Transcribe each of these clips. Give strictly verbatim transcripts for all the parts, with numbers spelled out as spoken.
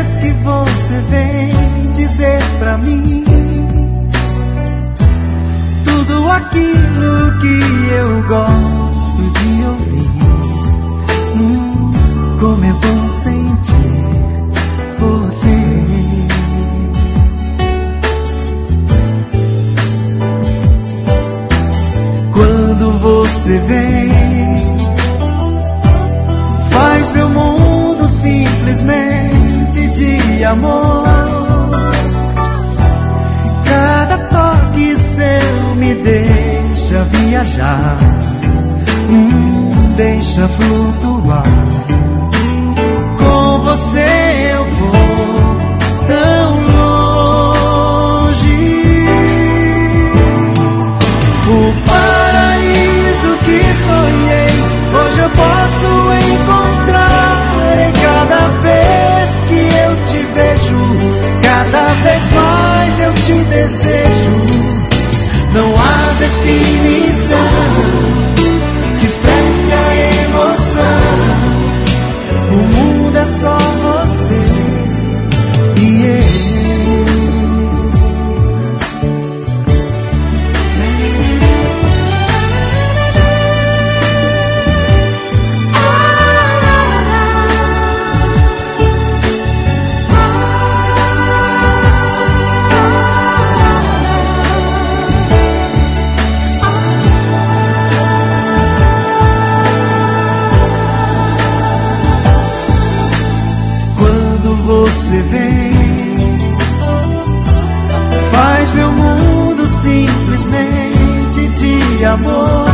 vez que você vem dizer pra mim tudo aquilo que eu gosto de ouvir. Hum, como é bom sentir você. Quando você vem, faz meu mundo simplesmente de amor. Cada toque seu me deixa viajar, hum, deixa flutuar. Com você eu vou tão longe. O paraíso que sonhei, hoje eu posso encontrar. Em cada vez que eu te vejo, cada vez mais eu te desejo. Não há definição que expresse a emoção. O mundo é só você e eu. Você vem, faz meu mundo simplesmente de amor.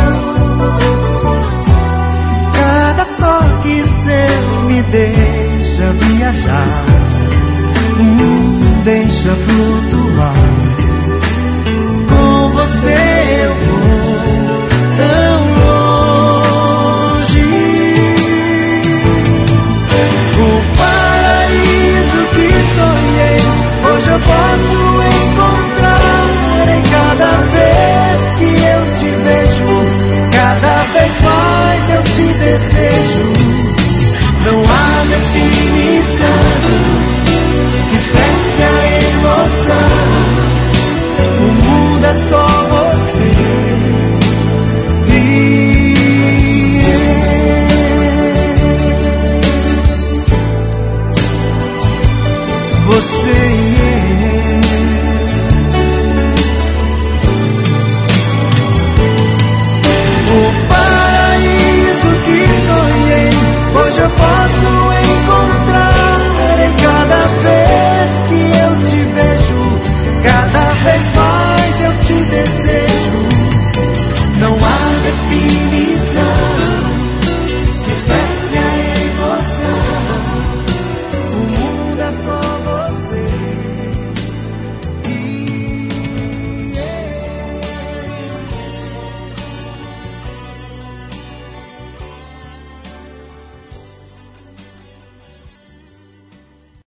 Cada toque seu me deixa viajar, hum, deixa flutuar. Com você eu vou tão longe. O paraíso que sonhei, hoje eu posso encontrar. Em cada vez que eu te vejo, cada vez mais eu te desejo. Não há definição que expresse a emoção. O mundo é só você e eu. Você